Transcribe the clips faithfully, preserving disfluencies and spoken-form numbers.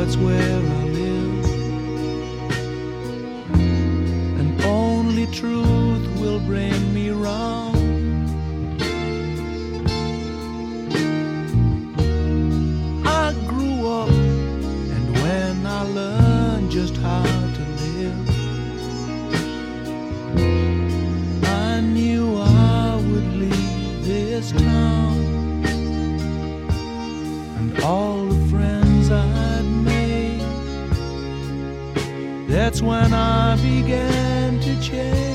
that's where I live, and only truth will bring me round. I grew up, and when I learned just how to live, I knew I would leave this town. And all the friends I'd made, that's when I began to change.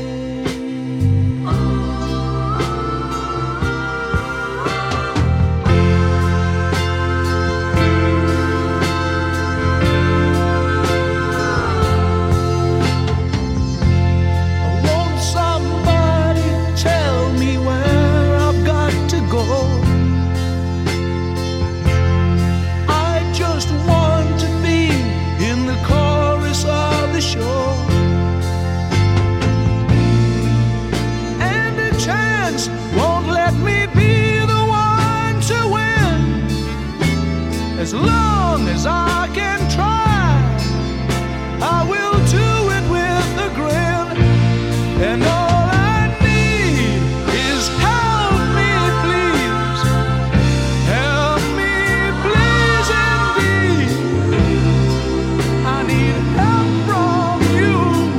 As long as I can try, I will do it with a grin. And all I need is help me, please. Help me, please, indeed. I need help from you.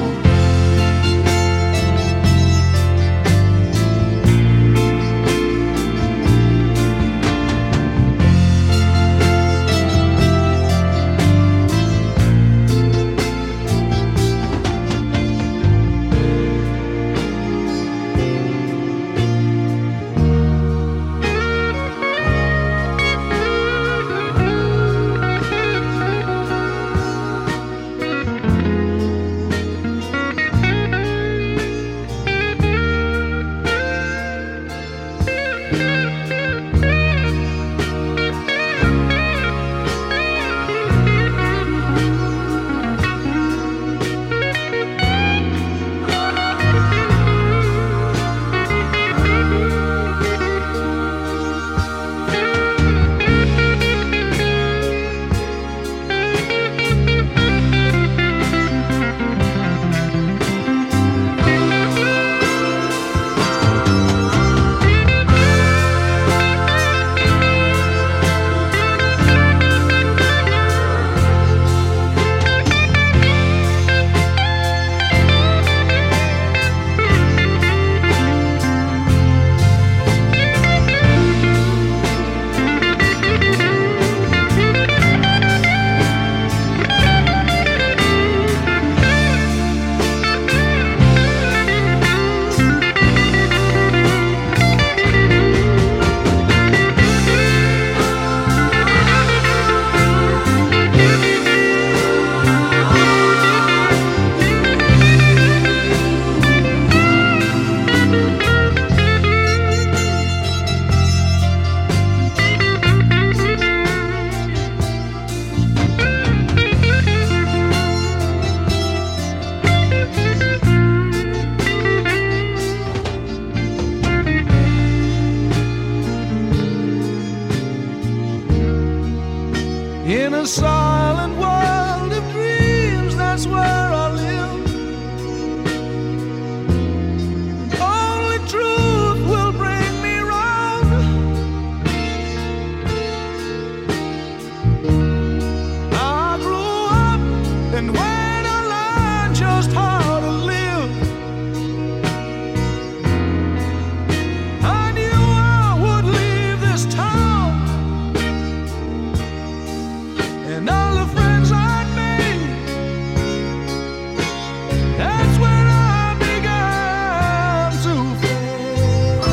In a silent world of dreams, that's where I live. Only truth will bring me round. I grew up, and when I learned just how to live, I knew I would leave this town. And all the friends I'd made, that's when I began to fade.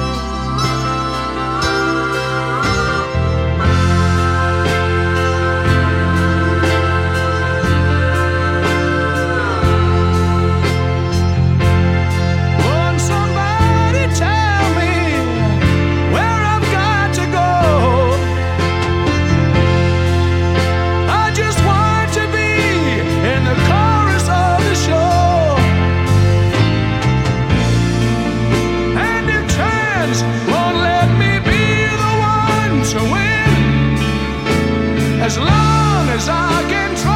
Won't somebody tell me where I've got to go? I just want eyes again.